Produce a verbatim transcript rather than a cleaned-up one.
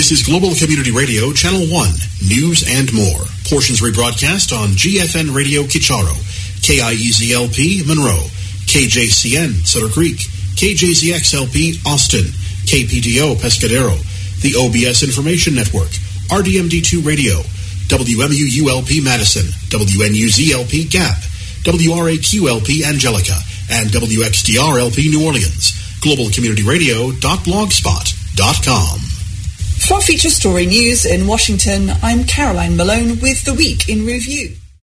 This is Global Community Radio, Channel one, News and More. Portions rebroadcast on G F N Radio Kicharo, K I E Z L P Monroe, K J C N Sutter Creek, K J Z X L P Austin, K P D O Pescadero, the O B S Information Network, R D M D two Radio, W M U U L P Madison, W N U Z L P Gap, W R A Q L P Angelica, and W X D R L P New Orleans. global community radio dot blogspot dot com. For Feature Story News in Washington, I'm Caroline Malone with The Week in Review.